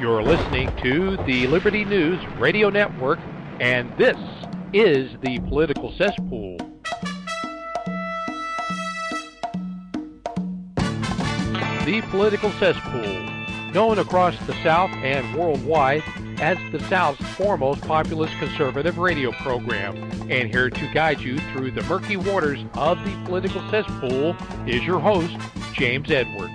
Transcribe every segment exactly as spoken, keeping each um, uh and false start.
You're listening to the Liberty News Radio Network, and this is the Political Cesspool. The Political Cesspool, known across the South and worldwide as the South's foremost populist conservative radio program. And here to guide you through the murky waters of the Political Cesspool is your host, James Edwards.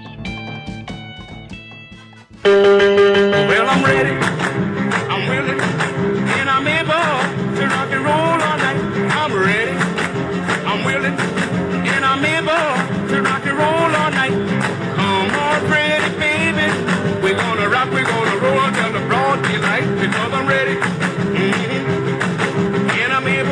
Well, I'm ready, I'm willing, and I'm able to rock and roll all night. I'm ready, I'm willing, and I'm able to rock and roll all night. Come on, pretty baby, we're gonna rock, we're gonna roll until the broad daylight, because I'm ready, mm-hmm. and I'm able,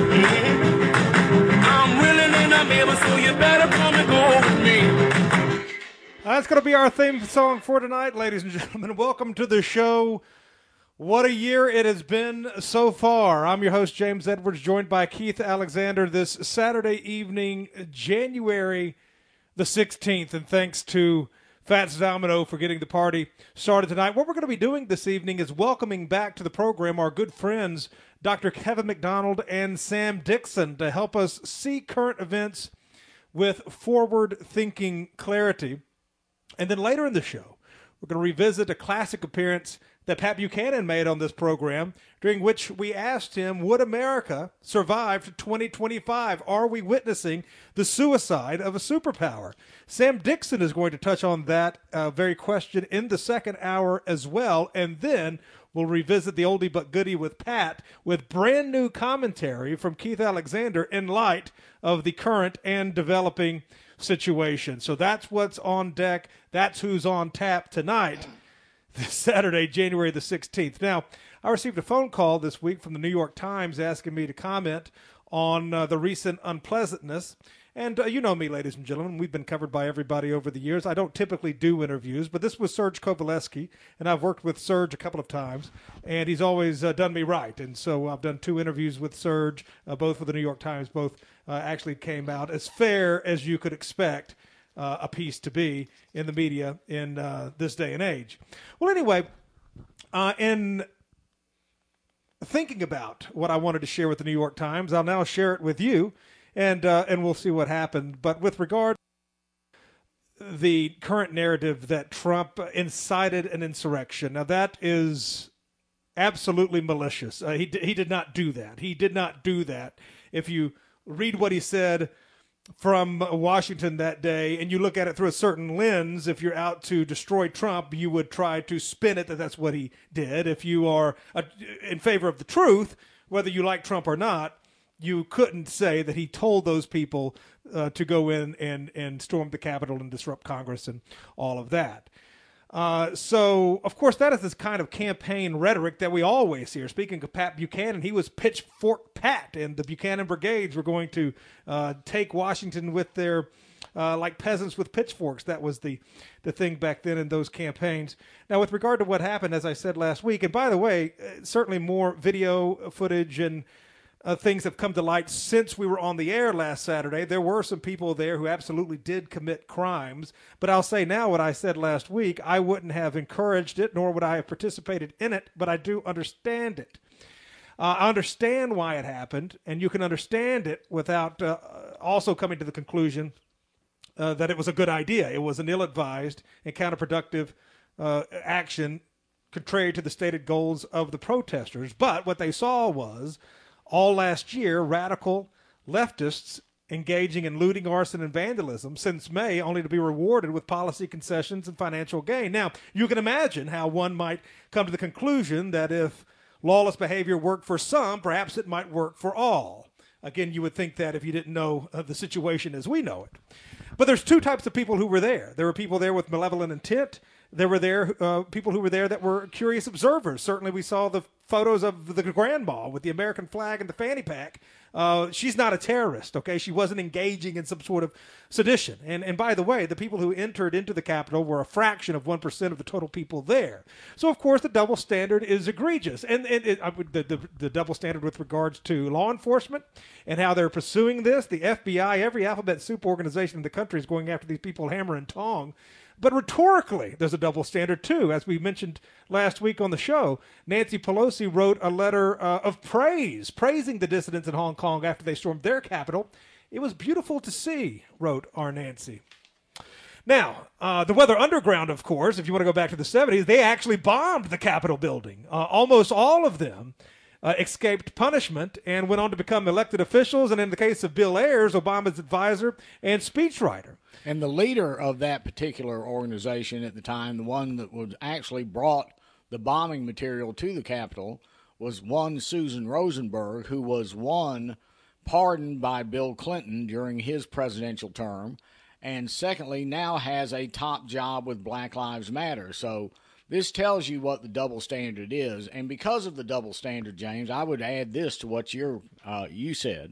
mm-hmm. I'm willing and I'm able, so you better come and go with me. That's going to be our theme song for tonight, ladies and gentlemen. Welcome to the show. What a year it has been so far. I'm your host, James Edwards, joined by Keith Alexander this Saturday evening, January the sixteenth. And thanks to Fats Domino for getting the party started tonight. What we're going to be doing this evening is welcoming back to the program our good friends, Doctor Kevin McDonald and Sam Dixon, to help us see current events with forward-thinking clarity. And then later in the show, we're going to revisit a classic appearance that Pat Buchanan made on this program, during which we asked him, would America survive to twenty twenty-five? Are we witnessing the suicide of a superpower? Sam Dixon is going to touch on that uh, very question in the second hour as well. And then we'll revisit the oldie but goodie with Pat with brand new commentary from Keith Alexander in light of the current and developing situation. So that's what's on deck. That's who's on tap tonight, this Saturday, January the sixteenth. Now, I received a phone call this week from the New York Times asking me to comment on uh, the recent unpleasantness. And uh, you know me, ladies and gentlemen, we've been covered by everybody over the years. I don't typically do interviews, but this was Serge Kovaleski, and I've worked with Serge a couple of times, and he's always uh, done me right. And so I've done two interviews with Serge, uh, both with the New York Times, both uh, actually came out as fair as you could expect uh, a piece to be in the media in uh, this day and age. Well, anyway, uh, in thinking about what I wanted to share with the New York Times, I'll now share it with you. And uh, and we'll see what happened. But with regard to the current narrative that Trump incited an insurrection, now that is absolutely malicious. Uh, he, he did not do that. He did not do that. If you read what he said from Washington that day and you look at it through a certain lens, if you're out to destroy Trump, you would try to spin it that that's what he did. If you are uh, in favor of the truth, whether you like Trump or not, you couldn't say that he told those people uh, to go in and, and storm the Capitol and disrupt Congress and all of that. Uh, so, of course, that is this kind of campaign rhetoric that we always hear. Speaking of Pat Buchanan, he was Pitchfork Pat, and the Buchanan Brigades were going to uh, take Washington with their, uh, like peasants with pitchforks. That was the, the thing back then in those campaigns. Now, with regard to what happened, as I said last week, and by the way, certainly more video footage and Uh, things have come to light since we were on the air last Saturday. There were some people there who absolutely did commit crimes. But I'll say now what I said last week. I wouldn't have encouraged it, nor would I have participated in it, but I do understand it. Uh, I understand why it happened, and you can understand it without uh, also coming to the conclusion uh, that it was a good idea. It was an ill-advised and counterproductive uh, action contrary to the stated goals of the protesters. But what they saw was all last year, radical leftists engaging in looting, arson, and vandalism since May, only to be rewarded with policy concessions and financial gain. Now, you can imagine how one might come to the conclusion that if lawless behavior worked for some, perhaps it might work for all. Again, you would think that if you didn't know uh, the situation as we know it. But there's two types of people who were there. There were people there with malevolent intent. There were there uh, people who were there that were curious observers. Certainly we saw the photos of the grandma with the American flag and the fanny pack. Uh, she's not a terrorist, okay? She wasn't engaging in some sort of sedition. And and by the way, the people who entered into the Capitol were a fraction of one percent of the total people there. So, of course, the double standard is egregious. And, and it, I would, the, the, the double standard with regards to law enforcement and how they're pursuing this. The F B I, every alphabet soup organization in the country is going after these people hammer and tong. But rhetorically, there's a double standard, too. As we mentioned last week on the show, Nancy Pelosi wrote a letter uh, of praise, praising the dissidents in Hong Kong after they stormed their capital. It was beautiful to see, wrote our Nancy. Now, uh, the Weather Underground, of course, if you want to go back to the seventies, they actually bombed the Capitol building. Uh, almost all of them uh, escaped punishment and went on to become elected officials, and in the case of Bill Ayers, Obama's advisor and speechwriter. And the leader of that particular organization at the time, the one that was actually brought the bombing material to the Capitol, was one Susan Rosenberg, who was one pardoned by Bill Clinton during his presidential term, and secondly, now has a top job with Black Lives Matter. So this tells you what the double standard is. And because of the double standard, James, I would add this to what you're, uh, you said.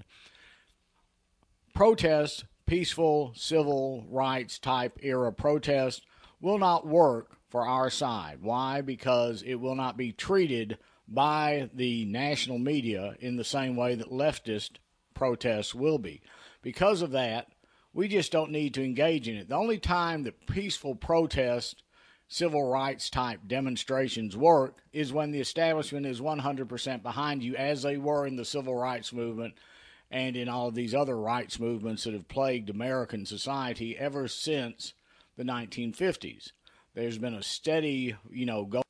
Protests, peaceful civil rights type era protests, will not work for our side. Why? Because it will not be treated by the national media in the same way that leftist protests will be. Because of that, we just don't need to engage in it. The only time that peaceful protest, civil rights type demonstrations work is when the establishment is one hundred percent behind you, as they were in the civil rights movement and in all of these other rights movements that have plagued American society ever since the nineteen fifties. There's been a steady, you know, going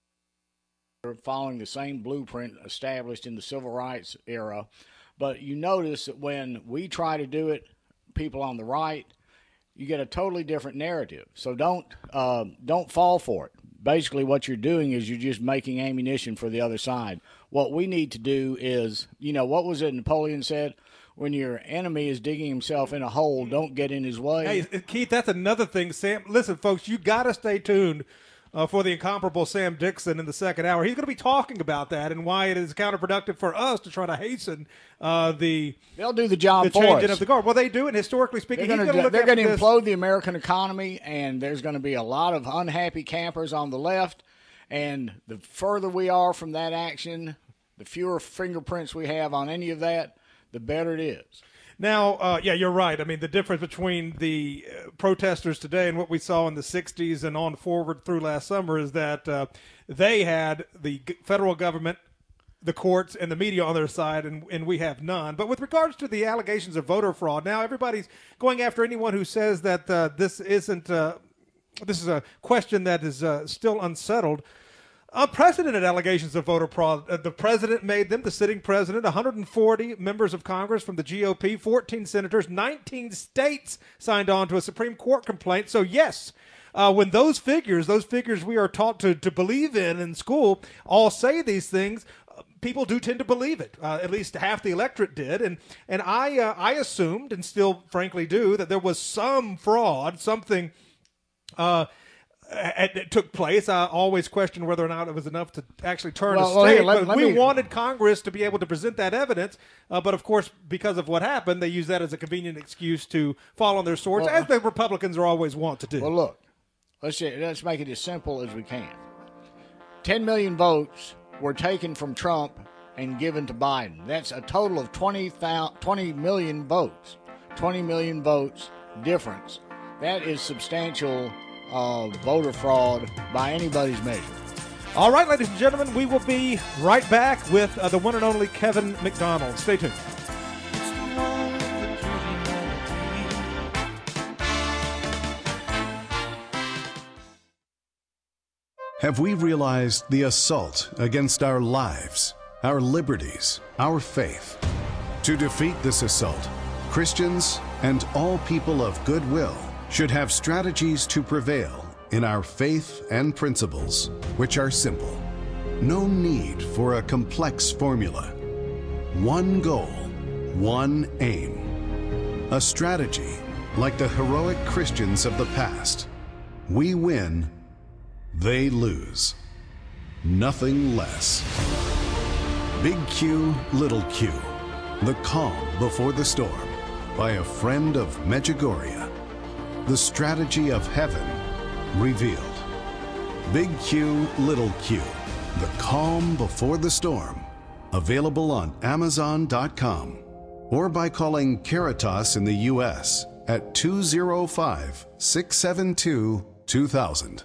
following the same blueprint established in the civil rights era. But you notice that when we try to do it, people on the right, you get a totally different narrative. So don't uh, don't fall for it. Basically, what you're doing is you're just making ammunition for the other side. What we need to do is, you know, what was it Napoleon said? When your enemy is digging himself in a hole, don't get in his way. Hey, Keith, that's another thing, Sam. Listen, folks, you got to stay tuned uh, for the incomparable Sam Dixon in the second hour. He's going to be talking about that and why it is counterproductive for us to try to hasten uh, the they'll do the job the for changing us. of the guard. Well, they do, and historically speaking, they're he's going gonna to look they're going to this. implode the American economy, and there's going to be a lot of unhappy campers on the left. And the further we are from that action, the fewer fingerprints we have on any of that, the better it is. Now, uh, yeah, you're right. I mean, the difference between the uh, protesters today and what we saw in the sixties and on forward through last summer is that uh, they had the g- federal government, the courts, and the media on their side, and, and we have none. But with regards to the allegations of voter fraud, now everybody's going after anyone who says that uh, this isn't uh, this is a question that is uh, still unsettled. Unprecedented allegations of voter fraud. Uh, the president made them, the sitting president, one hundred forty members of Congress from the G O P, fourteen senators, nineteen states signed on to a Supreme Court complaint. So, yes, uh, when those figures, those figures we are taught to, to believe in in school, all say these things, uh, people do tend to believe it. Uh, at least half the electorate did. And and I, uh, I assumed, and still frankly do, that there was some fraud, something uh it took place. I always questioned whether or not it was enough to actually turn well, a state. well, here, let, but let we me... wanted Congress to be able to present that evidence. Uh, but, of course, because of what happened, they use that as a convenient excuse to fall on their swords, well, as the Republicans are always want to do. Well, look, let's, let's make it as simple as we can. ten million votes were taken from Trump and given to Biden. That's a total of twenty, twenty million votes. twenty million votes difference. That is substantial Uh, voter fraud by anybody's measure. All right, ladies and gentlemen, we will be right back with uh, the one and only Kevin McDonald. Stay tuned. Have we realized the assault against our lives, our liberties, our faith? To defeat this assault, Christians and all people of goodwill should have strategies to prevail in our faith and principles, which are simple. No need for a complex formula. One goal, one aim. A strategy like the heroic Christians of the past. We win, they lose. Nothing less. Big Q, Little Q. The Calm Before the Storm by a friend of Medjugorje. The strategy of heaven revealed. Big Q, Little Q. The Calm Before the Storm. Available on Amazon dot com or by calling Caritas in the U S at two oh five, six seven two, two thousand.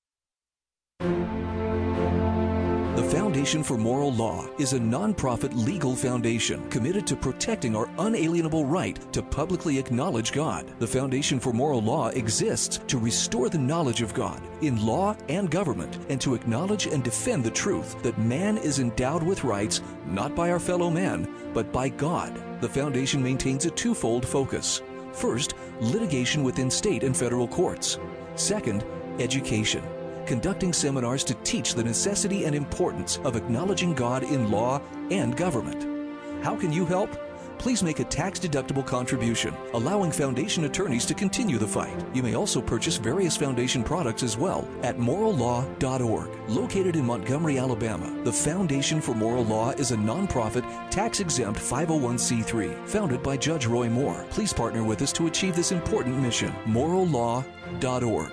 The Foundation for Moral Law is a nonprofit legal foundation committed to protecting our unalienable right to publicly acknowledge God. The Foundation for Moral Law exists to restore the knowledge of God in law and government and to acknowledge and defend the truth that man is endowed with rights not by our fellow man, but by God. The foundation maintains a twofold focus. First, litigation within state and federal courts. Second, education, conducting seminars to teach the necessity and importance of acknowledging God in law and government. How can you help? Please make a tax-deductible contribution, allowing foundation attorneys to continue the fight. You may also purchase various foundation products as well at moral law dot org. Located in Montgomery, Alabama, the Foundation for Moral Law is a nonprofit, tax-exempt five oh one c three, founded by Judge Roy Moore. Please partner with us to achieve this important mission. moral law dot org.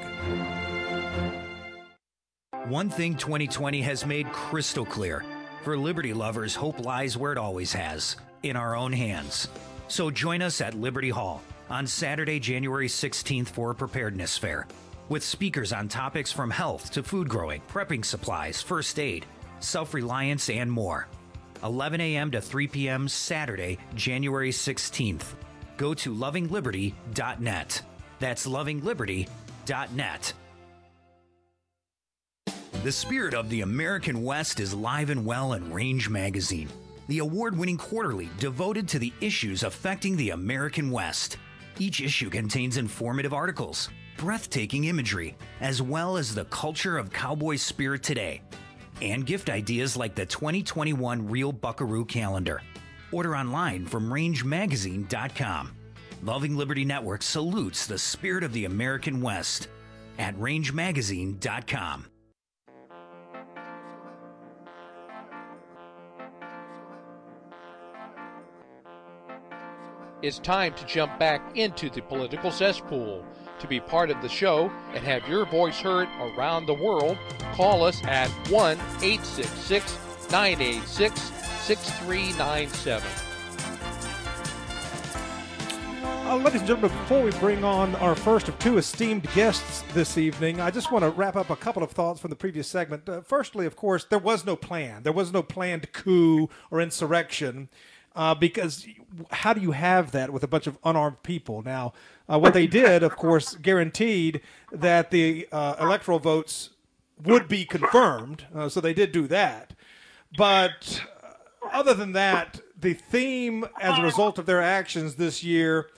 One thing twenty twenty has made crystal clear. For Liberty lovers, hope lies where it always has, in our own hands. So join us at Liberty Hall on Saturday, January sixteenth for a preparedness fair, with speakers on topics from health to food growing, prepping supplies, first aid, self-reliance, and more. eleven a.m. to three p.m. Saturday, January sixteenth. Go to loving liberty dot net. That's loving liberty dot net. The spirit of the American West is live and well in Range Magazine, the award-winning quarterly devoted to the issues affecting the American West. Each issue contains informative articles, breathtaking imagery, as well as the culture of cowboy spirit today, and gift ideas like the twenty twenty-one Real Buckaroo calendar. Order online from range magazine dot com. Loving Liberty Network salutes the spirit of the American West at range magazine dot com. It's time to jump back into the political cesspool. To be part of the show and have your voice heard around the world, call us at one eight six six, nine eight six, six three nine seven. Uh, ladies and gentlemen, before we bring on our first of two esteemed guests this evening, I just want to wrap up a couple of thoughts from the previous segment. Uh, firstly, of course, there was no plan. There was no planned coup or insurrection. Uh, because how do you have that with a bunch of unarmed people? Now, uh, what they did, of course, guaranteed that the uh, electoral votes would be confirmed. Uh, so they did do that. But uh, other than that, the theme as a result of their actions this year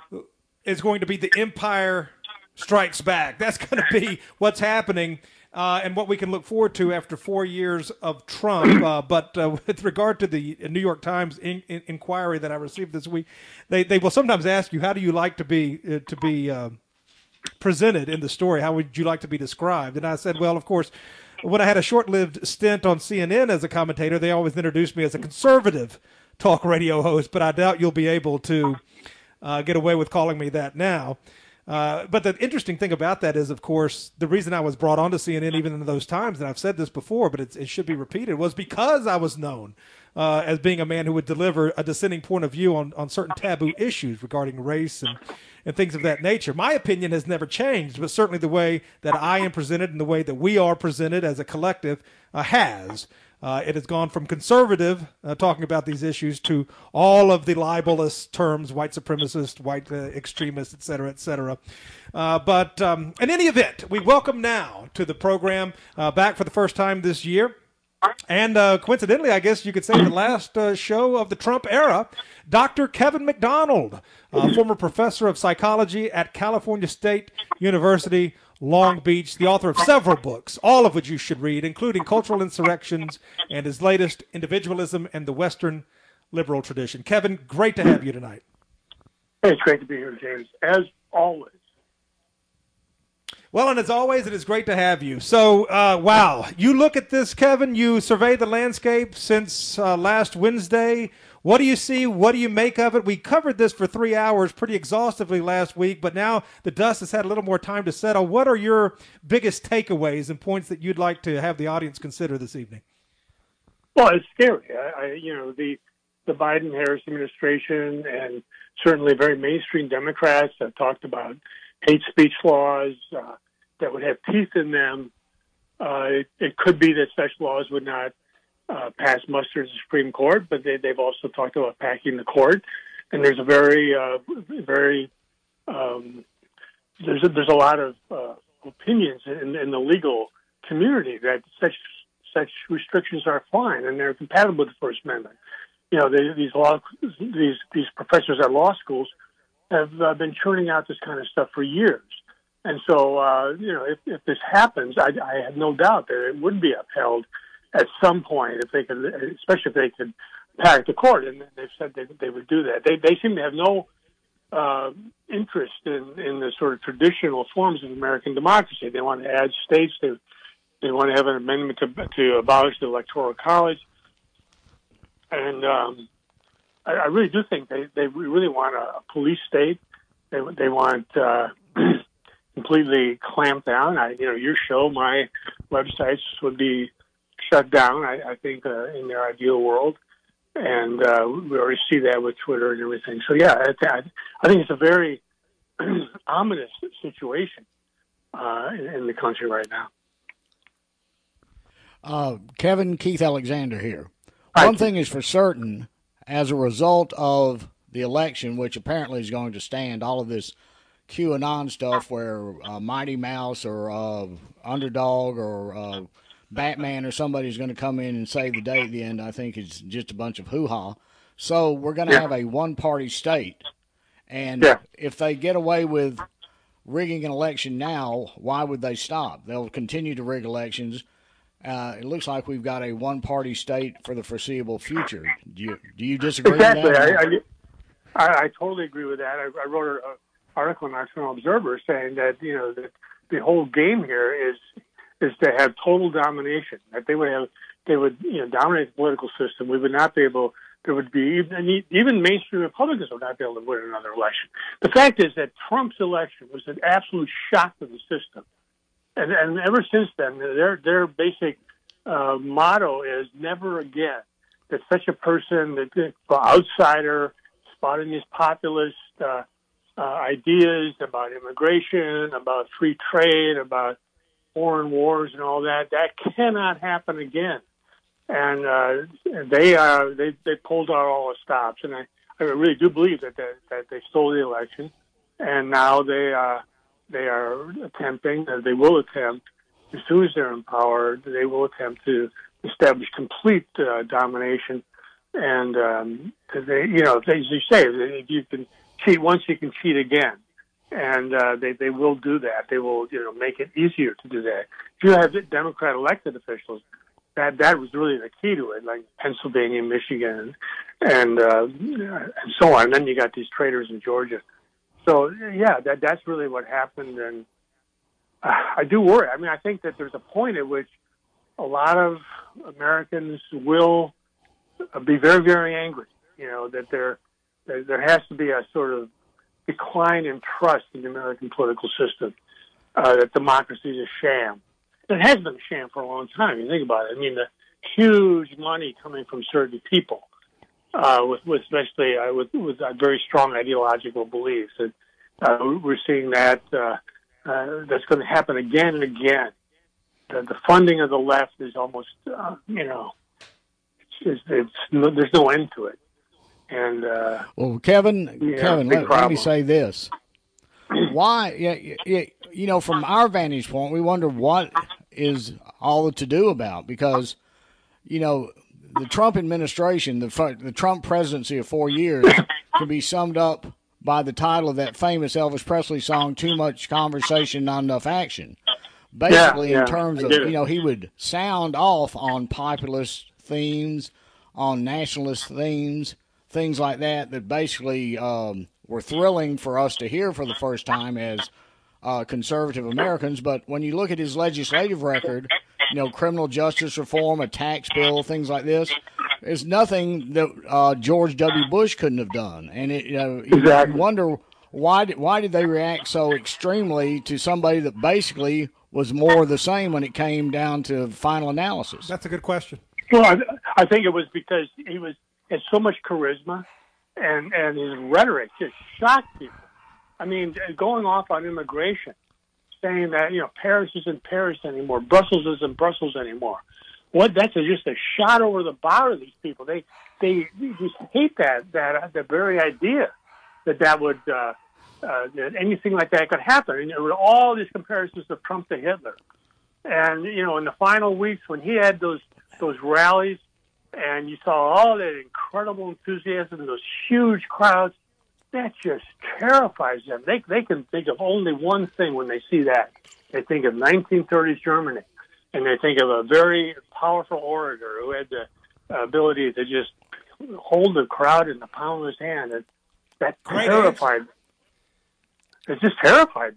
is going to be the Empire Strikes Back. That's going to be what's happening. Uh, and what we can look forward to after four years of Trump. Uh, but uh, with regard to the New York Times in, in, inquiry that I received this week, they, they will sometimes ask you, how do you like to be uh, to be uh, presented in the story? How would you like to be described? And I said, well, of course, when I had a short-lived stint on C N N as a commentator, they always introduced me as a conservative talk radio host, but I doubt you'll be able to uh, get away with calling me that now. Uh, but the interesting thing about that is, of course, the reason I was brought onto C N N even in those times, and I've said this before, but it's, it should be repeated, was because I was known uh, as being a man who would deliver a dissenting point of view on, on certain taboo issues regarding race and, and things of that nature. My opinion has never changed, but certainly the way that I am presented and the way that we are presented as a collective uh, has. Uh, it has gone from conservative, uh, talking about these issues, to all of the libelous terms, white supremacist, white uh, extremist, et cetera, et cetera. Uh, but um, in any event, we welcome now to the program, uh, back for the first time this year, and uh, coincidentally, I guess you could say the last uh, show of the Trump era, Doctor Kevin McDonald, uh, former professor of psychology at California State University, Long Beach, the author of several books, all of which you should read, including Cultural Insurrections and his latest, Individualism and the Western Liberal Tradition. Kevin, great to have you tonight. Hey, it's great to be here, James, as always. Well, and as always, it is great to have you. So, uh, wow, you look at this, Kevin, you surveyed the landscape since uh, last Wednesday. What do you see? What do you make of it? We covered this for three hours pretty exhaustively last week, but now the dust has had a little more time to settle. What are your biggest takeaways and points that you'd like to have the audience consider this evening? Well, it's scary. I, I, you know, the the Biden-Harris administration and certainly very mainstream Democrats have talked about hate speech laws, uh, that would have teeth in them. Uh, it, it could be that such laws would not uh, pass muster at the Supreme Court, but they, they've also talked about packing the court. And there's a very, uh, very, um, there's a, there's a lot of uh, opinions in, in the legal community that such such restrictions are fine and they're compatible with the First Amendment. You know, they, these law these these professors at law schools have uh, been churning out this kind of stuff for years. And so, uh, you know, if, if this happens, I, I have no doubt that it would be upheld at some point if they could, especially if they could pack the court. And they've said they, they would do that. They they seem to have no uh, interest in, in the sort of traditional forms of American democracy. They want to add states. They they want to have an amendment to, to abolish the Electoral College. And um, I, I really do think they, they really want a, a police state. They they want uh, completely clamped down. I, you know, your show, my websites would be shut down. I, I think uh, in their ideal world, and uh, we already see that with Twitter and everything. So yeah, I, I think it's a very ominous situation uh, in, in the country right now. Uh, Kevin, Keith Alexander here. Hi, One Keith. thing is for certain, as a result of the election, which apparently is going to stand, all of this QAnon stuff where uh, Mighty Mouse or uh, Underdog or uh, Batman or somebody's going to come in and save the day at the end, I think it's just a bunch of hoo-ha. So we're going to Yeah. have a one-party state. And Yeah. if they get away with rigging an election now, why would they stop? They'll continue to rig elections. Uh, it looks like we've got a one-party state for the foreseeable future. Do you do you disagree Exactly. with that? I, I, I, I totally agree with that. I, I wrote an article in National Observer saying that, you know, that the whole game here is is to have total domination. That they would have, they would, you know, dominate the political system. We would not be able. There would be even even mainstream Republicans would not be able to win another election. The fact is that Trump's election was an absolute shock to the system. And, and ever since then, their their basic uh, motto is never again. That such a person, that the outsider, spotting these populist uh, uh, ideas about immigration, about free trade, about foreign wars, and all that, that cannot happen again. And uh, they uh, they they pulled out all the stops, and I, I really do believe that they, that they stole the election, and now they. Uh, They are attempting, uh, they will attempt, as soon as they're in power, they will attempt to establish complete uh, domination. And um, they, you know, as you say, if you can cheat once, you can cheat again. And uh, they they will do that. They will, you know, make it easier to do that. If you have Democrat elected officials, that that was really the key to it, like Pennsylvania, Michigan, and uh, and so on. And then you got these traitors in Georgia. So, yeah, that that's really what happened, and uh, I do worry. I mean, I think that there's a point at which a lot of Americans will be very, very angry, you know, that there, there, there has to be a sort of decline in trust in the American political system, uh, that democracy is a sham. It has been a sham for a long time. You think about it. I mean, the huge money coming from certain people. Uh, with, with especially uh, with, with uh, very strong ideological beliefs. And, uh, we're seeing that uh, uh, that's going to happen again and again. The, the funding of the left is almost, uh, you know, it's, it's, it's no, there's no end to it. And uh, well, Kevin, yeah, Kevin, big let, let problem. me say this: why, yeah, yeah, you know, from our vantage point, we wonder what is all the to do about, because, you know, the Trump administration, the the Trump presidency of four years, can be summed up by the title of that famous Elvis Presley song, "Too Much Conversation, Not Enough Action." Basically, yeah, yeah, in terms I of, get it. you know, he would sound off on populist themes, on nationalist themes, things like that, that basically um, were thrilling for us to hear for the first time as uh, conservative Americans. But when you look at his legislative record, you know, criminal justice reform, a tax bill, things like this, there's nothing that uh, George W. Bush couldn't have done. And it, you know, you Exactly. wonder why did, why did they react so extremely to somebody that basically was more the same when it came down to final analysis? That's a good question. Well, I, I think it was because he was had so much charisma, and, and his rhetoric just shocked people. I mean, going off on immigration, saying that, you know, Paris isn't Paris anymore, Brussels isn't Brussels anymore. What that's a, just a shot over the bow to these people. They they just hate that that the very idea that that would uh, uh, that anything like that could happen. And there were all these comparisons of Trump to Hitler. And you know, in the final weeks when he had those those rallies, and you saw all that incredible enthusiasm, those huge crowds, that just terrifies them. They they can think of only one thing when they see that. They think of nineteen thirties Germany, and they think of a very powerful orator who had the ability to just hold the crowd in the palm of his hand. And that Great terrified. Answer. It's just terrified.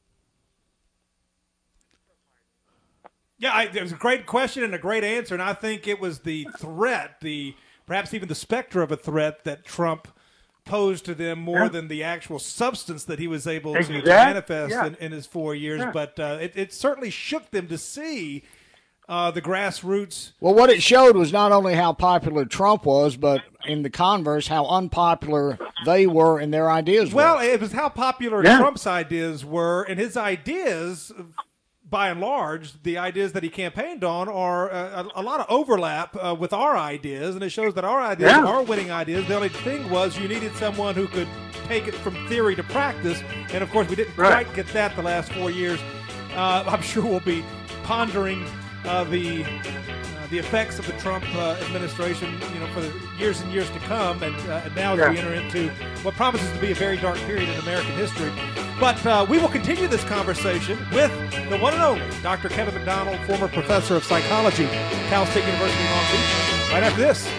Yeah, I, it was a great question and a great answer, and I think it was the threat, the perhaps even the specter of a threat that Trump posed to them more yeah. than the actual substance that he was able exactly. to, to manifest yeah. in, in his four years. Yeah. But uh, it, it certainly shook them to see uh, the grassroots. Well, what it showed was not only how popular Trump was, but in the converse, how unpopular they were and their ideas well, were. Well, it was how popular yeah. Trump's ideas were, and his ideas, by and large, the ideas that he campaigned on are uh, a, a lot of overlap uh, with our ideas, and it shows that our ideas yeah. are winning ideas. The only thing was you needed someone who could take it from theory to practice, and of course we didn't right. quite get that the last four years. Uh, I'm sure we'll be pondering uh, the uh, the effects of the Trump uh, administration, you know, for the years and years to come, and, uh, and now as yeah. we enter into what promises to be a very dark period in American history. But uh, we will continue this conversation with the one and only Doctor Kevin McDonald, former professor of psychology at Cal State University in Long Beach, right after this.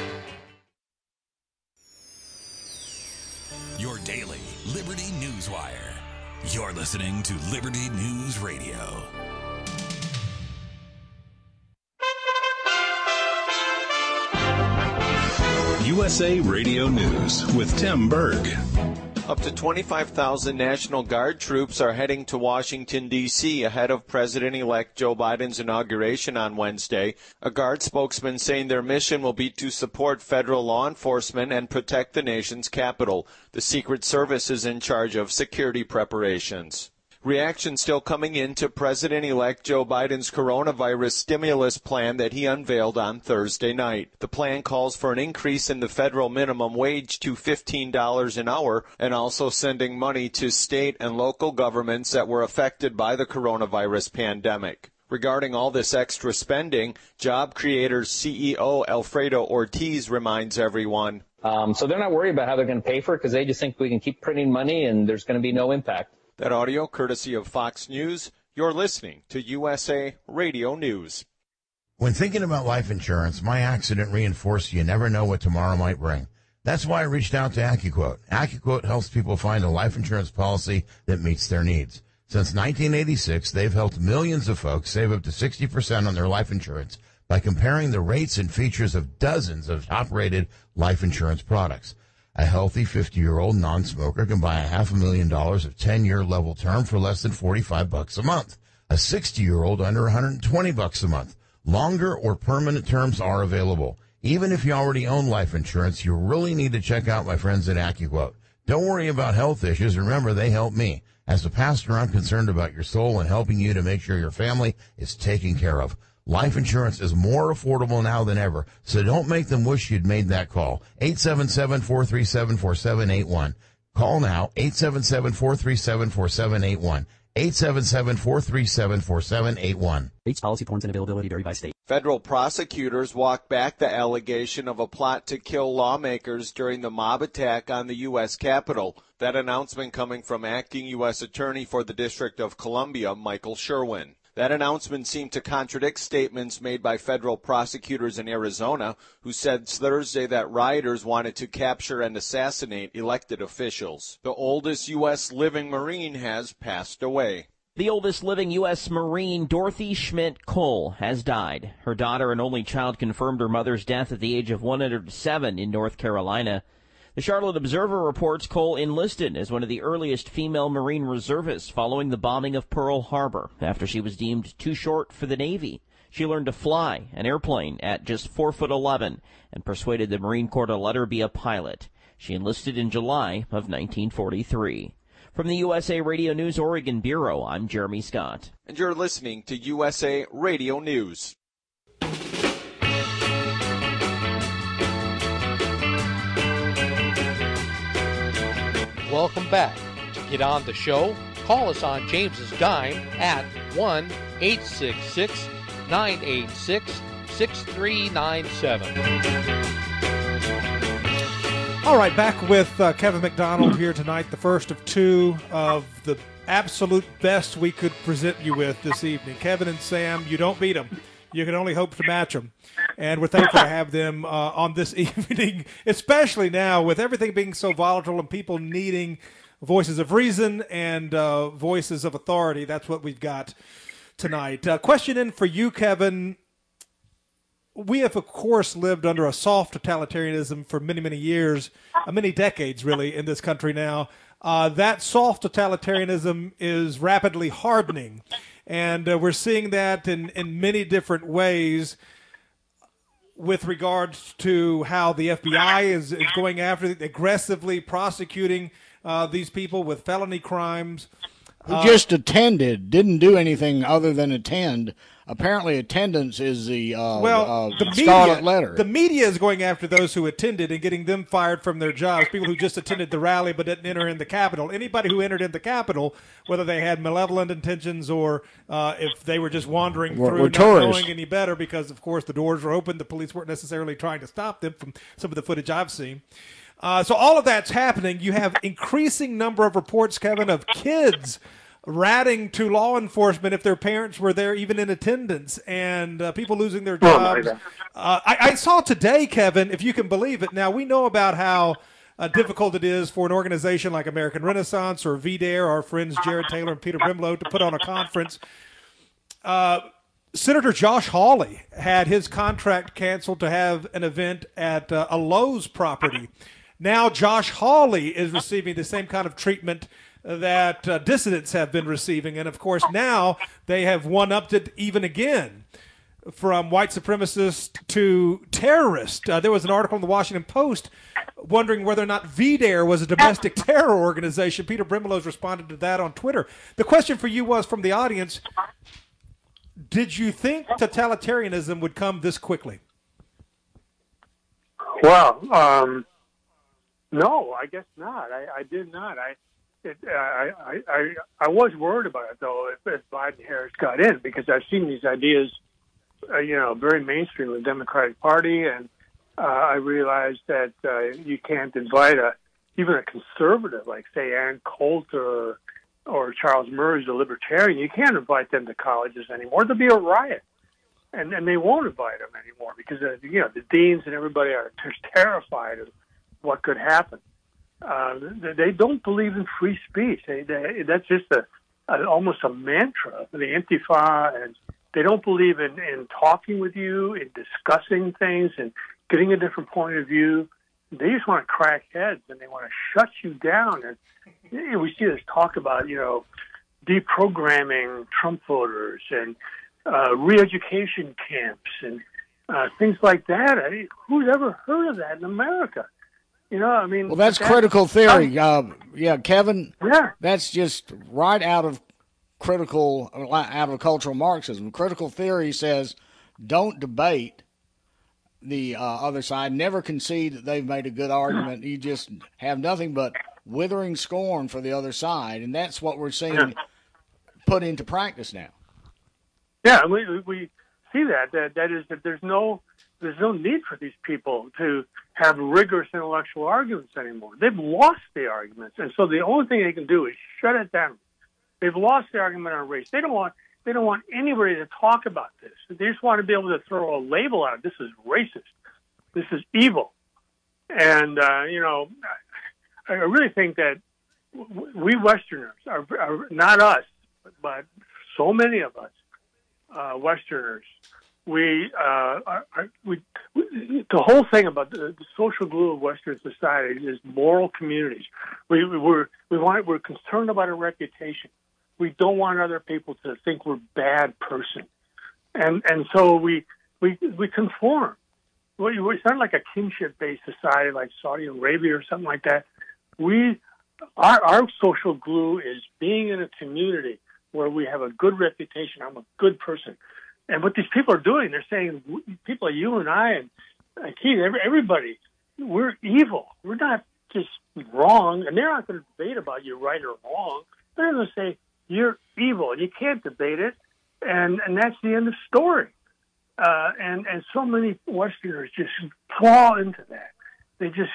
Your daily Liberty Newswire. You're listening to Liberty News Radio. U S A Radio News with Tim Berg. Up to twenty-five thousand National Guard troops are heading to Washington, D C ahead of President-elect Joe Biden's inauguration on Wednesday. A Guard spokesman saying their mission will be to support federal law enforcement and protect the nation's capital. The Secret Service is in charge of security preparations. Reaction still coming in to President-elect Joe Biden's coronavirus stimulus plan that he unveiled on Thursday night. The plan calls for an increase in the federal minimum wage to fifteen dollars an hour and also sending money to state and local governments that were affected by the coronavirus pandemic. Regarding all this extra spending, Job Creators C E O Alfredo Ortiz reminds everyone. Um, so they're not worried about how they're going to pay for it because they just think we can keep printing money and there's going to be no impact. That audio courtesy of Fox News. You're listening to U S A Radio News. When thinking about life insurance, my accident reinforced you never know what tomorrow might bring. That's why I reached out to AccuQuote. AccuQuote helps people find a life insurance policy that meets their needs. Since nineteen eighty-six, they've helped millions of folks save up to sixty percent on their life insurance by comparing the rates and features of dozens of top-rated life insurance products. A healthy fifty-year-old non-smoker can buy a half a million dollars of ten-year level term for less than forty-five bucks a month. A sixty-year-old under one hundred twenty bucks a month. Longer or permanent terms are available. Even if you already own life insurance, you really need to check out my friends at AccuQuote. Don't worry about health issues. Remember, they help me. As a pastor, I'm concerned about your soul and helping you to make sure your family is taken care of. Life insurance is more affordable now than ever, so don't make them wish you'd made that call. eight seven seven, four three seven, four seven eight one. Call now, eight seven seven, four three seven, four seven eight one. eight seven seven, four three seven, four seven eight one. Rates, policy points, and availability vary by state. Federal prosecutors walked back the allegation of a plot to kill lawmakers during the mob attack on the U S Capitol. That announcement coming from acting U S Attorney for the District of Columbia, Michael Sherwin. That announcement seemed to contradict statements made by federal prosecutors in Arizona, who said Thursday that rioters wanted to capture and assassinate elected officials. The oldest U S living Marine has passed away. The oldest living U S Marine, Dorothy Schmidt Cole, has died. Her daughter and only child confirmed her mother's death at the age of one hundred seven in North Carolina. The Charlotte Observer reports Cole enlisted as one of the earliest female Marine reservists following the bombing of Pearl Harbor after she was deemed too short for the Navy. She learned to fly an airplane at just four foot eleven and persuaded the Marine Corps to let her be a pilot. She enlisted in July of nineteen forty-three. From the U S A Radio News Oregon Bureau, I'm Jeremy Scott. And you're listening to U S A Radio News. Welcome back. To get on the show, call us on James's Dime at one eight six six, nine eight six, six three nine seven. All right, back with uh, Kevin McDonald here tonight, the first of two of the absolute best we could present you with this evening. Kevin and Sam, you don't beat them. You can only hope to match them. And we're thankful to have them uh, on this evening, especially now with everything being so volatile and people needing voices of reason and uh, voices of authority. That's what we've got tonight. Uh, question in for you, Kevin. We have, of course, lived under a soft totalitarianism for many, many years, uh, many decades, really, in this country now. Uh, that soft totalitarianism is rapidly hardening, and uh, we're seeing that in, in many different ways with regards to how the F B I is, is going after, aggressively prosecuting uh, these people with felony crimes. Who uh, just attended, didn't do anything other than attend. Apparently, attendance is the uh, well, uh, the scarlet media, letter. The media is going after those who attended and getting them fired from their jobs. People who just attended the rally but didn't enter in the Capitol. Anybody who entered in the Capitol, whether they had malevolent intentions or uh, if they were just wandering We're, through, we're not tourists. knowing any better, because of course the doors were open. The police weren't necessarily trying to stop them from some of the footage I've seen. Uh, so all of that's happening. You have increasing number of reports, Kevin, of kids ratting to law enforcement if their parents were there, even in attendance, and uh, people losing their jobs. Oh, uh, I, I saw today, Kevin, if you can believe it. Now, we know about how uh, difficult it is for an organization like American Renaissance or V D A R E, our friends Jared Taylor and Peter Brimlow, to put on a conference. Uh, Senator Josh Hawley had his contract canceled to have an event at uh, a Lowe's property. Now Josh Hawley is receiving the same kind of treatment that uh, dissidents have been receiving. And, of course, now they have one-upped it even again, from white supremacist to terrorist. Uh, there was an article in the Washington Post wondering whether or not V D A R E was a domestic terror organization. Peter Brimlow's responded to that on Twitter. The question for you was, from the audience, did you think totalitarianism would come this quickly? Well, um, no, I guess not. I, I did not. I It, uh, I, I I was worried about it, though, if, if Biden Harris got in, because I've seen these ideas, uh, you know, very mainstream in the Democratic Party, and uh, I realized that uh, you can't invite a even a conservative like, say, Ann Coulter or, or Charles Murray, a libertarian. You can't invite them to colleges anymore. There'll be a riot, and and they won't invite them anymore because uh, you know the deans and everybody are just terrified of what could happen. Uh, they don't believe in free speech. They, they, that's just a, a almost a mantra for the Antifa, and they don't believe in, in talking with you, in discussing things, and getting a different point of view. They just want to crack heads, and they want to shut you down. And you know, we see this talk about, you know, deprogramming Trump voters and uh, re-education camps and uh, things like that. I mean, who's ever heard of that in America? You know, I mean, well, that's, that's critical theory. Uh, yeah, Kevin. Yeah, that's just right out of critical, out of cultural Marxism. Critical theory says, don't debate the uh, other side. Never concede that they've made a good argument. You just have nothing but withering scorn for the other side, and that's what we're seeing yeah. put into practice now. Yeah, we we see that. That that is that there's no. There's no need for these people to have rigorous intellectual arguments anymore. They've lost the arguments, and so the only thing they can do is shut it down. They've lost the argument on race. They don't want they don't want anybody to talk about this. They just want to be able to throw a label on it. This is racist. This is evil. And uh, you know, I really think that we Westerners are, are not us, but so many of us uh, Westerners. We, uh, are, are, we, we, the whole thing about the, the social glue of Western society is moral communities. We, we we're we want we're concerned about our reputation. We don't want other people to think we're a bad person, and and so we we we conform. We, it's not like a kinship-based society like Saudi Arabia or something like that. We our, our social glue is being in a community where we have a good reputation. I'm a good person. And what these people are doing, they're saying, people like you and I and uh, Keith, every, everybody, we're evil. We're not just wrong. And they're not going to debate about you're right or wrong. They're going to say, you're evil. You can't debate it. And and that's the end of the story. Uh, and, and so many Westerners just fall into that. They just,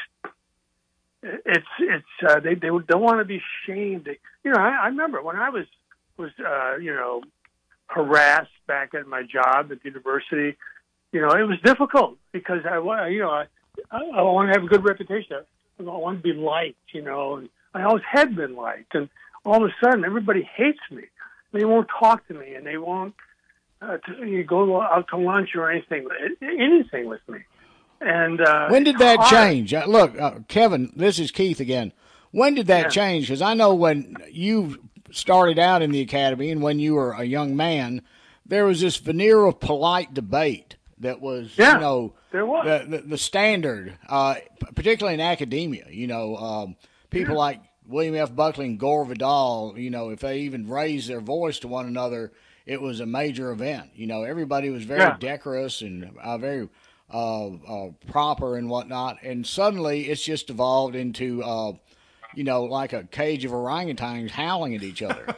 it's, it's, uh, they, they don't want to be shamed. They, you know, I, I remember when I was, was, uh, you know, harassed back at my job at the university, you know, it was difficult because I, you know, I, I want to have a good reputation. I want to be liked, you know, and I always had been liked. And all of a sudden, everybody hates me. They won't talk to me, and they won't uh, to, you go out to lunch or anything, anything with me. And uh, when did that hard. change? Uh, look, uh, Kevin, this is Keith again. When did that Yeah. change? Because I know when you started out in the academy and when you were a young man, there was this veneer of polite debate that was, Yeah, you know, there was. The, the, the standard, uh, particularly in academia. You know, um, people Yeah. like William F. Buckley and Gore Vidal, you know, if they even raised their voice to one another, it was a major event. You know, everybody was very Yeah. decorous and uh, very uh, uh, proper and whatnot. And suddenly it's just evolved into, uh, you know, like a cage of orangutans howling at each other.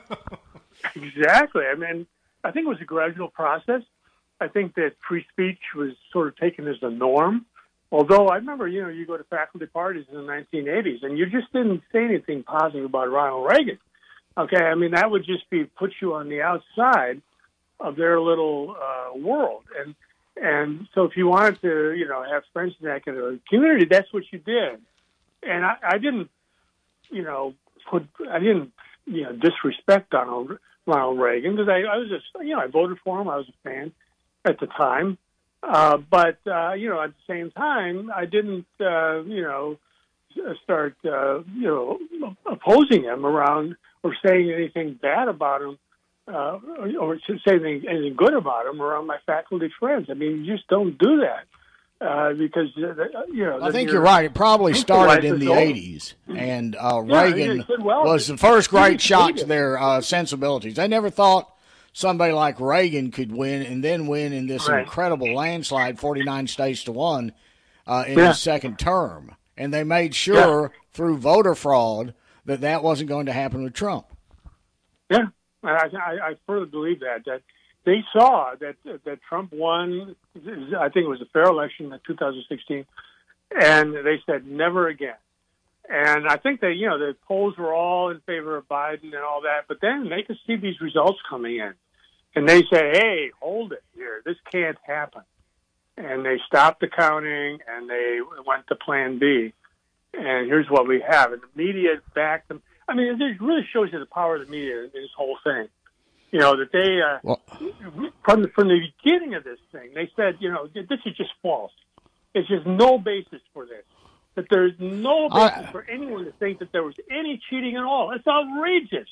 Exactly. I mean, I think it was a gradual process. I think that free speech was sort of taken as the norm. Although I remember, you know, you go to faculty parties in the nineteen eighties, and you just didn't say anything positive about Ronald Reagan. Okay, I mean, that would just be put you on the outside of their little uh, world. And and so if you wanted to, you know, have friends in that kind of community, that's what you did. And I, I didn't, you know, put, I didn't, you know, disrespect Donald Ronald Reagan because I, I was just, you know, I voted for him. I was a fan at the time. Uh, but, uh, you know, at the same time, I didn't, uh, you know, start, uh, you know, opposing him around or saying anything bad about him uh, or, or saying anything, anything good about him around my faculty friends. I mean, you just don't do that uh, because, uh, you know. I think you're right. It probably started in the eighties, and uh, Yeah, Reagan yeah, it did well. was the first He did great shock great. to their uh, sensibilities. They never thought somebody like Reagan could win and then win in this Right. incredible landslide, forty-nine states to one, uh, in Yeah. his second term. And they made sure through voter fraud that that wasn't going to happen with Trump. Yeah, I, I, I further believe that that they saw that that Trump won. I think it was a fair election in two thousand sixteen, and they said never again. And I think that you know the polls were all in favor of Biden and all that, but then they could see these results coming in, and they say, "Hey, hold it here. This can't happen." And they stopped the counting, and they went to Plan B. And here's what we have. And the media backed them. I mean, it really shows you the power of the media in this whole thing. You know, that they, uh, well, from, the, from the beginning of this thing, they said, you know, this is just false. There's just no basis for this. That there's no basis I, for anyone to think that there was any cheating at all. It's outrageous.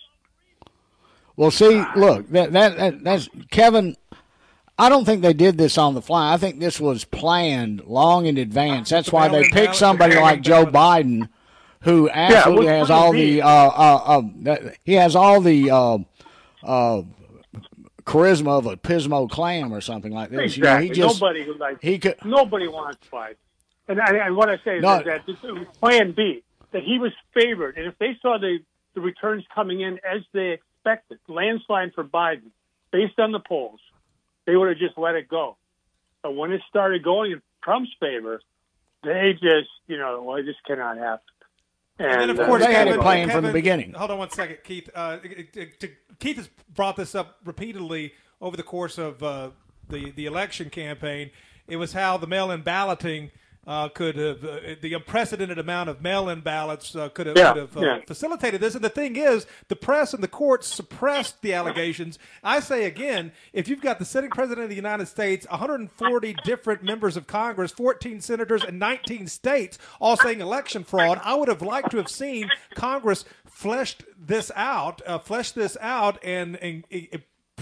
Well, see, look, that, that, that that's Kevin. I don't think they did this on the fly. I think this was planned long in advance. That's why they picked somebody like Joe Biden, who absolutely yeah, has all the uh, uh, uh, he has all the uh, uh, charisma of a Pismo clam or something like this. Exactly. You know, he just, nobody who like he could, nobody wants Biden. And, I, and what I say is no, that this was Plan B, that he was favored, and if they saw the the returns coming in as they expected, landslide for Biden, based on the polls, they would have just let it go. But when it started going in Trump's favor, they just, you know, well, it just cannot happen. And, And then, of uh, course, they had Kevin, it planned Kevin, from the beginning. Hold on one second, Keith. Uh, it- it- to- Keith has brought this up repeatedly over the course of uh, the, the election campaign. It was how the mail-in balloting uh, could have, uh, the unprecedented amount of mail-in ballots uh, could have, Yeah, could have uh, yeah. facilitated this. And the thing is, the press and the courts suppressed the allegations. I say again, if you've got the sitting president of the United States, one hundred forty different members of Congress, fourteen senators, and nineteen states all saying election fraud, I would have liked to have seen Congress fleshed this out, uh, flesh this out, and, and, and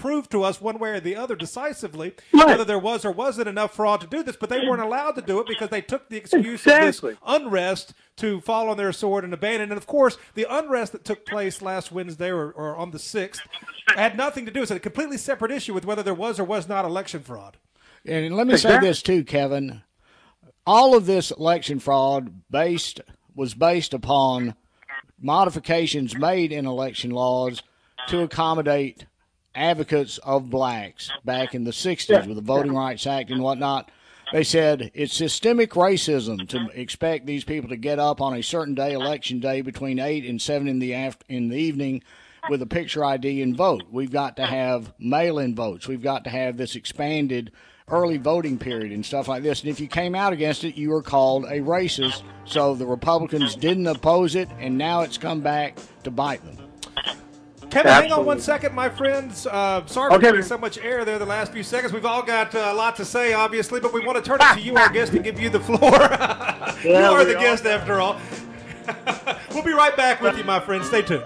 prove to us one way or the other decisively right. whether there was or wasn't enough fraud to do this, but they weren't allowed to do it because they took the excuse exactly. of this unrest to fall on their sword and abandon. And, of course, the unrest that took place last Wednesday or, or on the sixth had nothing to do with it. It's a completely separate issue with whether there was or was not election fraud. And let me say this, too, Kevin. All of this election fraud based was based upon modifications made in election laws to accommodate advocates of blacks back in the sixties yeah. with the Voting Rights Act and whatnot. They said it's systemic racism to expect these people to get up on a certain day, election day, between eight and seven in the after, in the evening with a picture I D and vote. We've got to have mail-in votes. We've got to have this expanded early voting period and stuff like this. And if you came out against it, you were called a racist. So the Republicans didn't oppose it, and now it's come back to bite them. Kevin, Absolutely. hang on one second, my friends. Uh, sorry for giving so much air there the last few seconds. We've all got uh, a lot to say, obviously, but we want to turn it to you, our guest, and give you the floor. yeah, you are the guest, are. after all. We'll be right back with you, my friends. Stay tuned.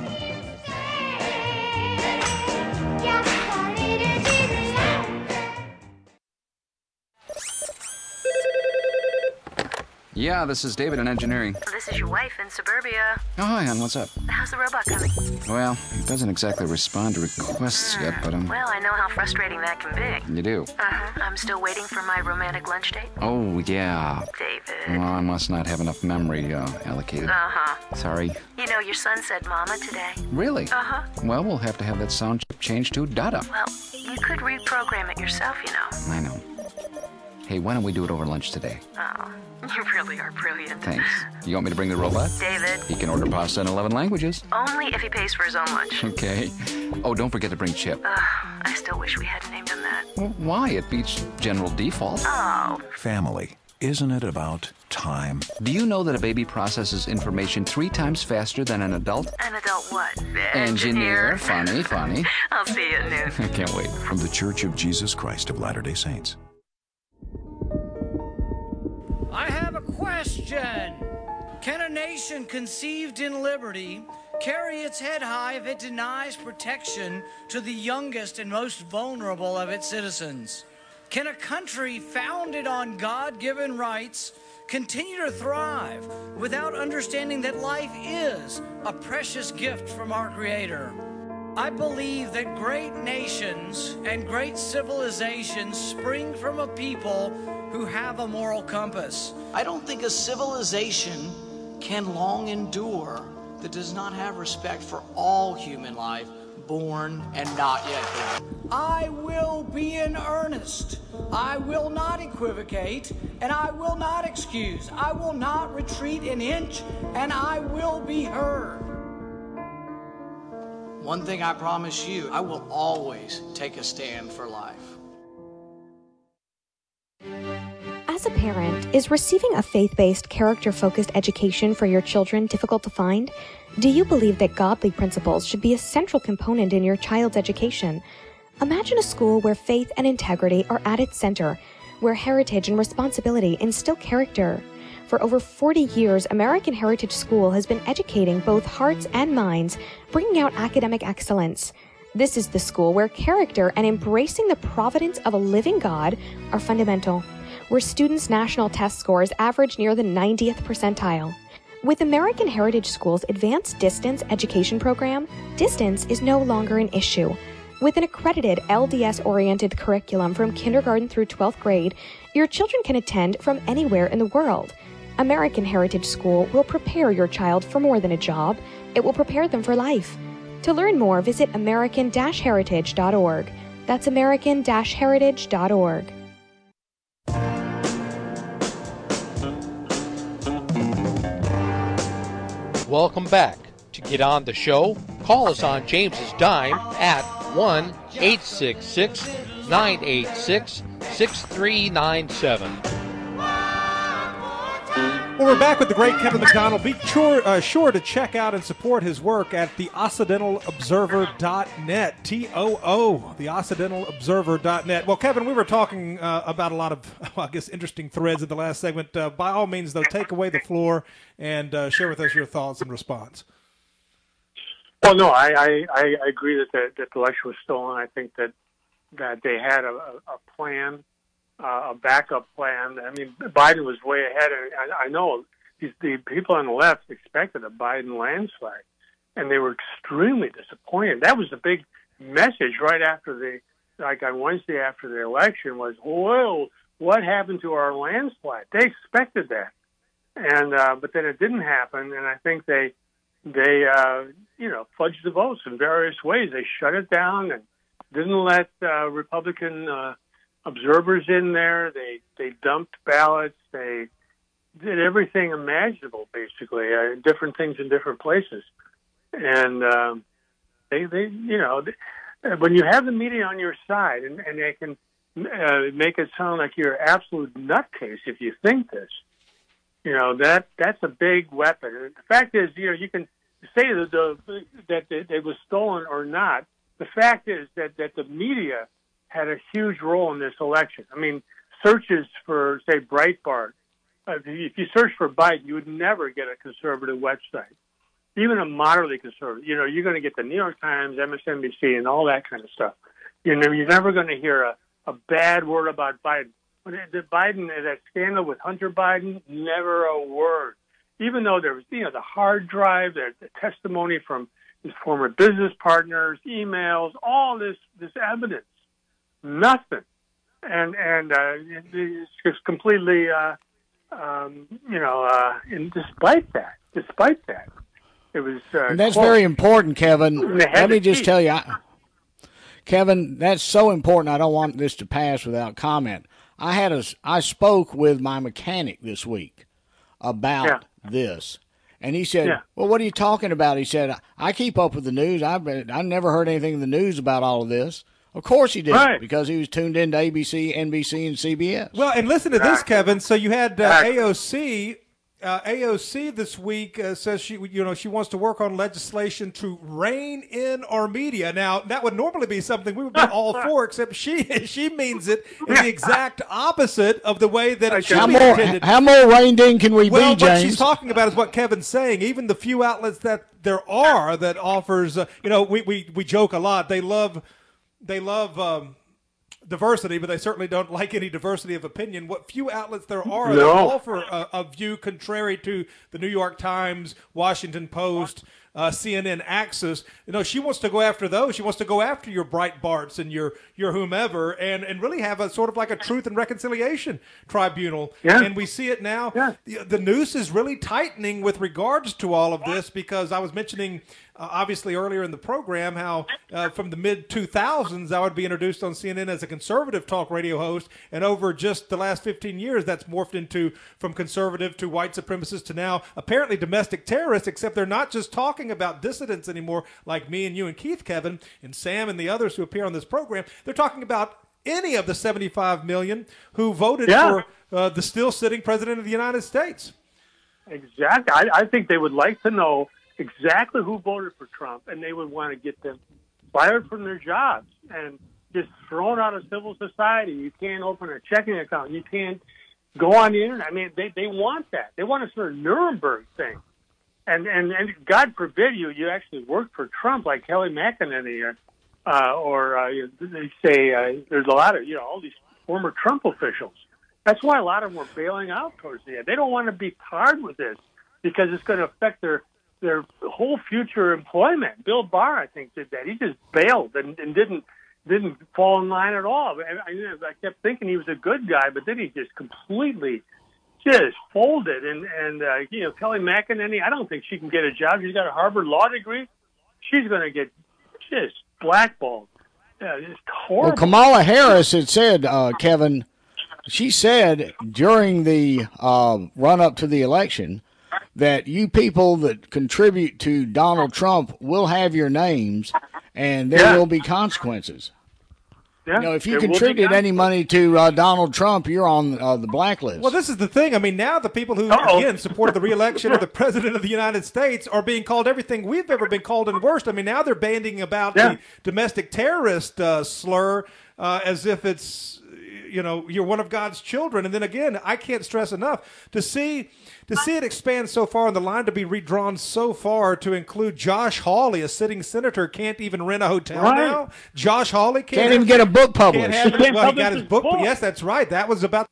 Yeah, this is David in engineering. This is your wife in suburbia. Oh, hi, hon. What's up? How's the robot coming? Well, it doesn't exactly respond to requests yet, but um. Well, I know how frustrating that can be. You do? Uh-huh. I'm still waiting for my romantic lunch date. Oh, yeah. David. Well, I must not have enough memory uh, allocated. Uh-huh. Sorry. You know, your son said mama today. Really? Uh-huh. Well, we'll have to have that sound chip changed to Dada. Well, you could reprogram it yourself, you know. I know. Hey, why don't we do it over lunch today? Oh, you really are brilliant. Thanks. You want me to bring the robot? David. He can order pasta in eleven languages. Only if he pays for his own lunch. Okay. Oh, don't forget to bring Chip. Uh, I still wish we hadn't named him that. Well, why? It beats general default. Oh. Family. Isn't it about time? Do you know that a baby processes information three times faster than an adult? An adult what? Engineer. Engineer. Funny, funny. I'll see you at noon. I can't wait. From the Church of Jesus Christ of Latter-day Saints. I have a question. Can a nation conceived in liberty carry its head high if it denies protection to the youngest and most vulnerable of its citizens? Can a country founded on God-given rights continue to thrive without understanding that life is a precious gift from our Creator? I believe that great nations and great civilizations spring from a people who have a moral compass. I don't think a civilization can long endure that does not have respect for all human life, born and not yet born. I will be in earnest. I will not equivocate, and I will not excuse. I will not retreat an inch, and I will be heard. One thing I promise you, I will always take a stand for life. As a parent, is receiving a faith-based, character-focused education for your children difficult to find? Do you believe that godly principles should be a central component in your child's education? Imagine a school where faith and integrity are at its center, where heritage and responsibility instill character. For over forty years, American Heritage School has been educating both hearts and minds, bringing out academic excellence. This is the school where character and embracing the providence of a living God are fundamental, where students' national test scores average near the ninetieth percentile. With American Heritage School's Advanced Distance Education Program, distance is no longer an issue. With an accredited L D S-oriented curriculum from kindergarten through twelfth grade, your children can attend from anywhere in the world. American Heritage School will prepare your child for more than a job. It will prepare them for life. To learn more, visit american dash heritage dot org. That's american dash heritage dot org. Welcome back. To get on the show, call us on James's Dime at one eight six six, nine eight six, six three nine seven. Well, we're back with the great Kevin McDonald. Be sure, uh, sure to check out and support his work at the occidental observer dot net. T O O, the occidental observer dot net. Well, Kevin, we were talking uh, about a lot of, well, I guess, interesting threads in the last segment. Uh, by all means, though, take away the floor and uh, share with us your thoughts and response. Well, no, I, I, I agree that the, that the election was stolen. I think that that they had a, a plan, uh, a backup plan. I mean, Biden was way ahead. And I, I know these, the people on the left expected a Biden landslide, and they were extremely disappointed. That was the big message right after the, like on Wednesday after the election was, whoa, what happened to our landslide? They expected that. And, uh, but then it didn't happen. And I think they, they, uh, you know, fudged the votes in various ways. They shut it down and didn't let, uh, Republican, uh, observers in there. They, they dumped ballots. They did everything imaginable, basically, uh, different things in different places. And, um, they, they, you know, they, when you have the media on your side and, and they can, uh, make it sound like you're an absolute nutcase if you think this, you know, that, that's a big weapon. And the fact is, you know, you can say that the, that it was stolen or not. The fact is that, that the media had a huge role in this election. I mean, searches for, say, Breitbart, uh, if you search for Biden, you would never get a conservative website, even a moderately conservative. You know, you're going to get the New York Times, M S N B C, and all that kind of stuff. You know, you're never going to hear a, a bad word about Biden. The Biden, that scandal with Hunter Biden, never a word. Even though there was, you know, the hard drive, the, the testimony from his former business partners, emails, all this this evidence, nothing, and and uh, it's just completely, uh, um, you know, uh, and despite that, despite that, it was. Uh, and that's close. very important, Kevin. Let me just keep. tell you, I, Kevin, that's so important. I don't want this to pass without comment. I had a, I spoke with my mechanic this week about yeah. this, and he said, yeah. "Well, what are you talking about?" He said, "I keep up with the news. I've been, I never heard anything in the news about all of this." Of course he did, right. because he was tuned into A B C, N B C, and C B S. Well, and listen to this, Kevin. So you had uh, A O C. Uh, A O C this week uh, says she, you know, she wants to work on legislation to rein in our media. Now, that would normally be something we would be all for, except she she means it in the exact opposite of the way that it should how be more, intended. How more reined in can we well, be, James? What she's talking about is what Kevin's saying. Even the few outlets that there are that offers, uh, you know, we, we, we joke a lot. They love they love. Um, diversity, but they certainly don't like any diversity of opinion. What few outlets there are no. that offer a, a view contrary to the New York Times, Washington Post, uh, C N N, Axis, you know, she wants to go after those. She wants to go after your Breitbarts and your your whomever, and, and really have a sort of like a truth and reconciliation tribunal. Yeah. And we see it now. Yeah. The, the noose is really tightening with regards to all of this, because I was mentioning Uh, obviously earlier in the program how uh, from the mid two thousands I would be introduced on C N N as a conservative talk radio host, and over just the last fifteen years that's morphed into from conservative to white supremacist to now apparently domestic terrorists, except they're not just talking about dissidents anymore like me and you and Keith, Kevin, and Sam and the others who appear on this program. They're talking about any of the seventy-five million who voted yeah. for uh, the still sitting president of the United States. Exactly. I, I think they would like to know exactly who voted for Trump, and they would want to get them fired from their jobs and just thrown out of civil society. You can't open a checking account. You can't go on the internet. I mean, they, they want that. They want a sort of Nuremberg thing. And, and, and God forbid you, you actually work for Trump like Kelly McEnany or, uh, or uh, they say uh, there's a lot of, you know, all these former Trump officials. That's why a lot of them were bailing out towards the end. They don't want to be tarred with this because it's going to affect their their whole future employment. Bill Barr, I think, did that. He just bailed and, and didn't didn't fall in line at all. I, I kept thinking he was a good guy, but then he just completely just folded. And, and uh, you know, Kelly McEnany, I don't think she can get a job. She's got a Harvard law degree. She's going to get just blackballed. Yeah, it's horrible. Well, Kamala Harris had said, uh, Kevin, she said during the uh, run-up to the election that you people that contribute to Donald Trump will have your names, and there yeah. will be consequences. Yeah, you know, if you there contribute any money to uh, Donald Trump, you're on uh, the blacklist. Well, this is the thing. I mean, now the people who, Uh-oh. again, supported the re-election of the President of the United States are being called everything we've ever been called and worse. I mean, now they're banding about yeah. the domestic terrorist uh, slur uh, as if it's you know, you're one of God's children. And then again, I can't stress enough to see to see it expand so far and the line to be redrawn so far to include Josh Hawley, a sitting senator, can't even rent a hotel Right. now. Josh Hawley can't, Can't even get a book Can't published. have, He can't well, he publish got his his book. book. Yes, that's right. That was about.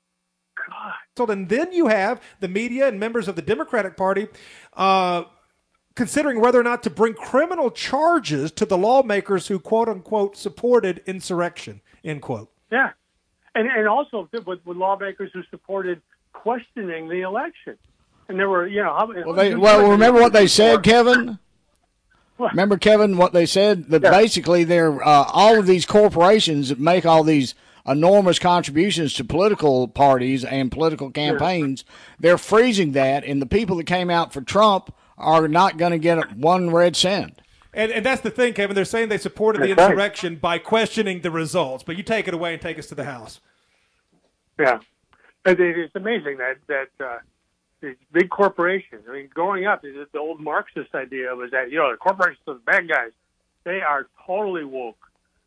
And then you have the media and members of the Democratic Party uh, considering whether or not to bring criminal charges to the lawmakers who, quote unquote, supported insurrection, end quote. Yeah. And and also with, with lawmakers who supported questioning the election. And there were, you know... How, Well, they, well remember what they said, Kevin? Remember, Kevin, what they said? That Yeah. basically they're, uh, all of these corporations that make all these enormous contributions to political parties and political campaigns, they're freezing that, and the people that came out for Trump are not going to get one red cent. And, and that's the thing, Kevin. They're saying they supported the That's right. insurrection by questioning the results. But you take it away and take us to the House. Yeah. It- It's amazing that, that uh, these big corporations, I mean, growing up, the the old Marxist idea was that, you know, the corporations are the bad guys. They are totally woke.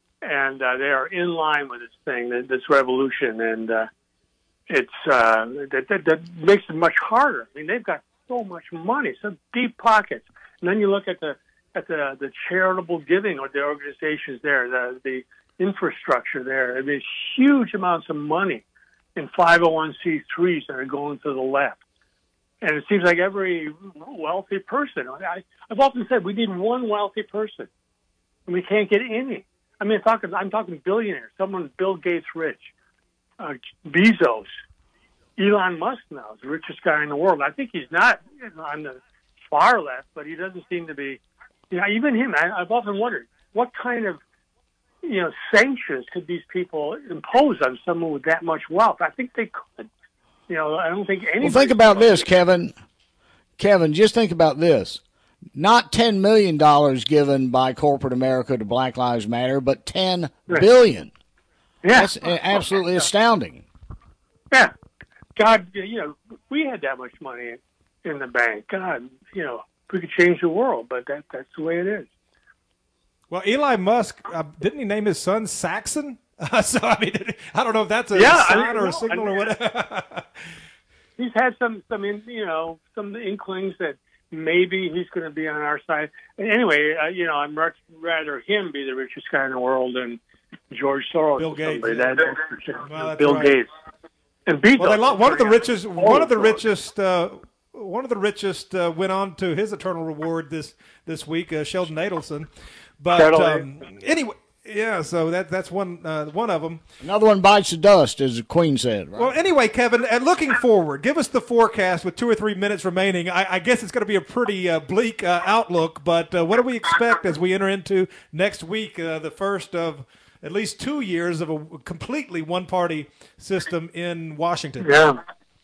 And uh, they are in line with this thing, this revolution. And uh, it's uh, that, that, that makes it much harder. I mean, they've got so much money, so deep pockets. And then you look at the at the, the charitable giving of the organizations there, the, the infrastructure there. I mean, huge amounts of money in five oh one c threes that are going to the left. And it seems like every wealthy person, I, I've often said we need one wealthy person, and we can't get any. I mean, I'm talking, I'm talking billionaires, someone Bill Gates rich, uh, Bezos, Elon Musk now is the richest guy in the world. I think he's not on the far left, but he doesn't seem to be. You know, even him, I, I've often wondered what kind of, you know, sanctions could these people impose on someone with that much wealth? I think they could. You know, I don't think anybody. Well, think about this, Kevin. Kevin, just think about this. Not ten million dollars given by corporate America to Black Lives Matter, but ten Right. billion dollars. Yeah. That's absolutely astounding. Yeah. God, you know, we had that much money in the bank. God, you know, we could change the world, but that that's the way it is. Well, Elon Musk, uh, didn't he name his son Saxon? Uh, so, I mean, I don't know if that's a Yeah, I sign mean, or no, a signal I mean, or whatever. He's had some, some, in- you know, some inklings that maybe he's going to be on our side. Anyway, uh, you know, I'd much rather him be the richest guy in the world than George Soros. Bill or Gates, somebody. yeah. That, that's for sure. Well, that's Bill right. Gates. And Bezos. Well, they lo- one of the richest, Oh, one of the God. richest, uh, one of the richest uh, went on to his eternal reward this this week, uh, Sheldon Adelson. But Sheldon um, anyway, yeah. So that that's one uh, one of them. Another one bites the dust, as the Queen said. Right? Well, anyway, Kevin, and looking forward, give us the forecast with two or three minutes remaining. I, I guess it's going to be a pretty uh, bleak uh, outlook, but uh, what do we expect as we enter into next week, uh, the first of at least two years of a completely one-party system in Washington? Yeah.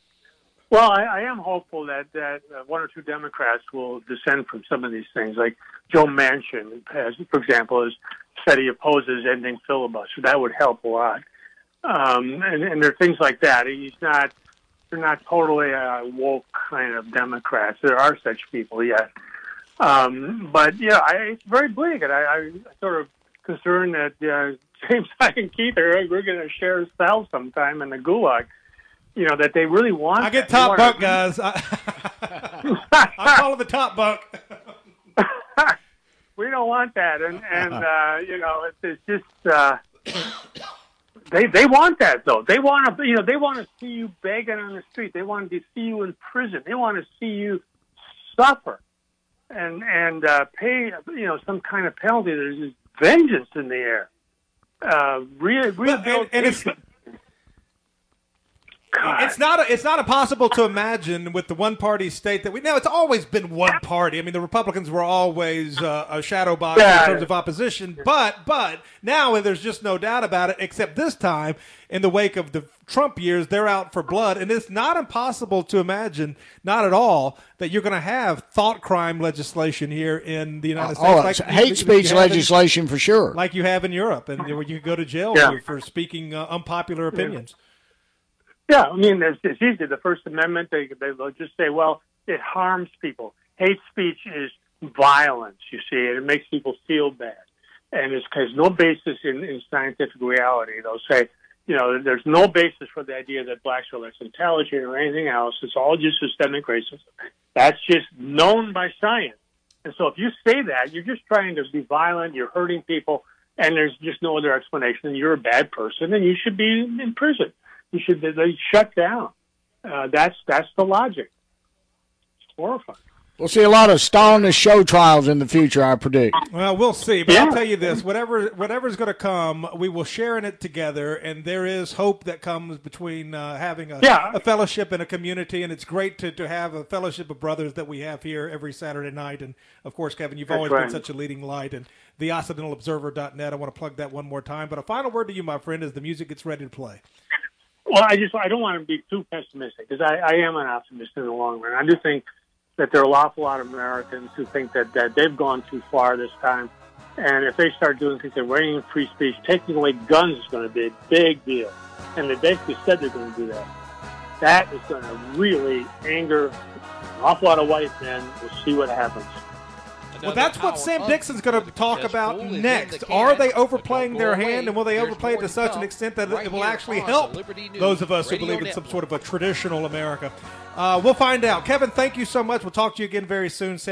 Well, I, I am hopeful that, that uh, one or two Democrats will dissent from some of these things. Like Joe Manchin, has, for example, has said he opposes ending filibuster. That would help a lot. Um, and, and there are things like that. He's not, they're not totally uh, woke kind of Democrats. There are such people yet. Um, but, yeah, I, it's very bleak. And I, I sort of concerned that uh, James, I, and Keith are we're going to share a cell sometime in the gulag. You know, that they really want. I get that. top They bunk, want guys. I, I call it the top bunk. we don't want that, and and uh, you know, it's, it's just uh, they they want that though. They want to, you know, they want to see you begging on the street. They want to see you in prison. They want to see you suffer and and uh, pay, you know, some kind of penalty. There's just vengeance in the air. Uh, re- and, and it's. God. It's not a, it's not impossible to imagine with the one party state that we now. It's always been one party. I mean, the Republicans were always uh, a shadow box yeah. in terms of opposition, but but now there's just no doubt about it. Except this time, in the wake of the Trump years, they're out for blood, and it's not impossible to imagine, not at all, that you're going to have thought crime legislation here in the United States. Oh, like hate you, speech you legislation in, for sure, like you have in Europe, and where you go to jail yeah. for, for speaking uh, unpopular opinions. Yeah. Yeah, I mean, it's, it's easy. The First Amendment, they, they'll just say, well, it harms people. Hate speech is violence, you see, and it makes people feel bad. And it's, there's no basis in, in scientific reality. They'll say, you know, there's no basis for the idea that blacks are less intelligent or anything else. It's all just systemic racism. That's just known by science. And so if you say that, you're just trying to be violent, you're hurting people, and there's just no other explanation. And you're a bad person, and you should be in prison. You should be shut down. Uh, that's that's the logic. It's horrifying. We'll see a lot of Stalinist show trials in the future, I predict. Well, we'll see. But Yeah. I'll tell you this: whatever whatever's going to come, we will share in it together, and there is hope that comes between uh, having a, Yeah. a fellowship and a community. And it's great to, to have a fellowship of brothers that we have here every Saturday night. And of course, Kevin, you've That's always right. been such a leading light. And the Occidental Observer dot net. I want to plug that one more time. But a final word to you, my friend, as the music gets ready to play. Well, I just I don't want to be too pessimistic because I, I am an optimist in the long run. I do think that there are an awful lot of Americans who think that, that they've gone too far this time. And if they start doing things like reining in free speech, taking away guns is going to be a big deal. And they basically said they're going to do that. That is going to really anger an awful lot of white men. We'll see what happens. Well, that's what Sam Dixon's going to talk about next. Are they overplaying their hand, and will they overplay it to such an extent that it will actually help those of us who believe in some sort of a traditional America? Uh, we'll find out. Kevin, thank you so much. We'll talk to you again very soon.